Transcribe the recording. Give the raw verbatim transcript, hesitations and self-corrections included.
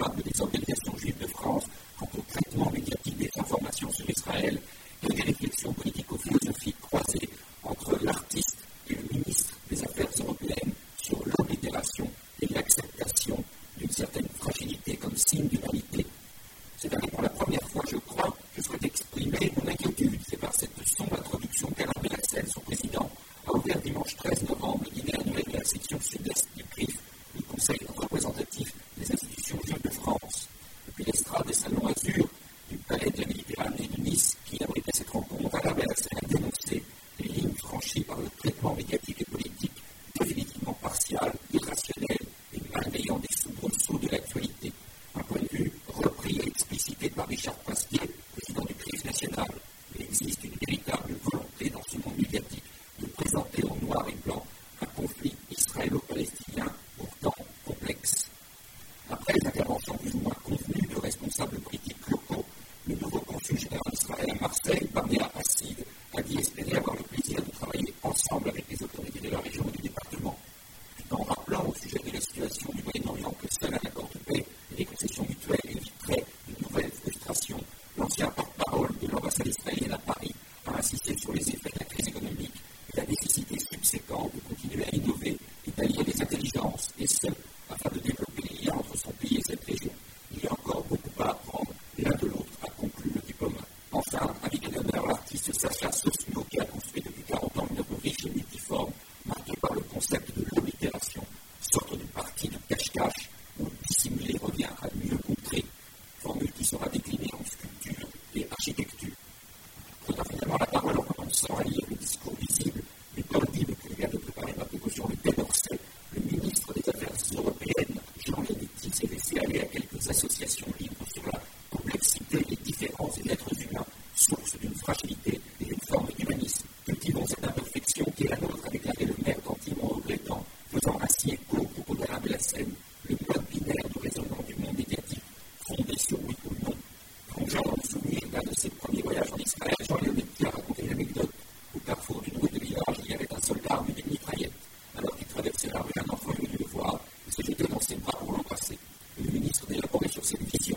responsables des organisations juives de France quant au traitement médiatique des informations sur Israël et des réflexions politico-philosophiques croisées entre l'artiste et le ministre des Affaires européennes sur l'oblitération et l'acceptation d'une certaine fragilité comme signe d'humanité. C'est d'ailleurs pour la première fois, je crois, que je souhaite exprimer mon inquiétude. C'est par cette sombre introduction qu'Alain Bellassel, son président, a ouvert dimanche treize novembre le dîner annuel de la section sud-est du C R I F, le Conseil représentatif des institutions juives de France. Depuis l'estrade des salons Azur du Palais de la Méditerranée de Nice, qui abritait cette rencontre, Alain Bellassel a dénoncé les lignes franchies par le traitement médiatique et politique définitivement partial, irrationnel et malveillant des soubresauts de l'actualité. Un point de vue repris et explicité par Richard Pasquier, président du C R I F national. Il existe une véritable volonté dans ce monde médiatique de présenter en noir et blanc un conflit israélo-palestinien pourtant complexe. Après les interventions plus ou moins convenues de responsables politiques locaux, le nouveau consul général d'Israël à Marseille, Barnea Hassid, a dit espérer avoir le plaisir de travailler ensemble avec les autorités de la région et du département, tout en rappelant au sujet de la situation du Moyen-Orient que seul un accord de paix et des concessions mutuelles éviteraient de nouvelles frustrations. L'ancien porte-parole de l'ambassade israélienne à Paris a insisté sur les effets de la crise économique et la nécessité subséquente de continuer à innover et d'allier les intelligences, et ce, afin de développer les liens entre son pays et cette région. Il y a encore beaucoup à apprendre l'un de l'autre, a conclu le diplomate. Enfin, invité d'honneur, l'artiste Sacha Sosno, qui a construit depuis quarante ans une œuvre riche et multiforme, marquée par le concept de l'oblitération, sorte de partie de cache-cache où dissimuler revient à mieux montrer, formule qui sera déclinée en sculpture et architecture. Prenant finalement la parole en commençant à lire le discours visible et audible que vient de préparer ma précaution le Quai d'Orsay, le ministre des Affaires européennes, Jean Lianetti, s'est laissé aller à quelques associations libres sur la complexité et différence des êtres humains, source d'une fragilité et d'une forme d'humanisme. Cultivons cette imperfection qui est la nôtre, a déclaré le maire d'Antibes en regrettant, faisant ainsi écho au propos d'Alain Bellassel, le mode binaire de raisonnement du monde médiatique, fondé sur oui ou non. Plongeant dans le souvenir d'un de ses premiers voyages en Israël, Jean Lianetti a raconté l'anecdote. Au carrefour d'une rue de village, il y avait un soldat armé d'une mitraillette. Alors qu'il traversait la rue, un enfant est venu le voir et s'est jeté dans ses bras pour l'embrasser. Le ministre d'élaborer sur cette vision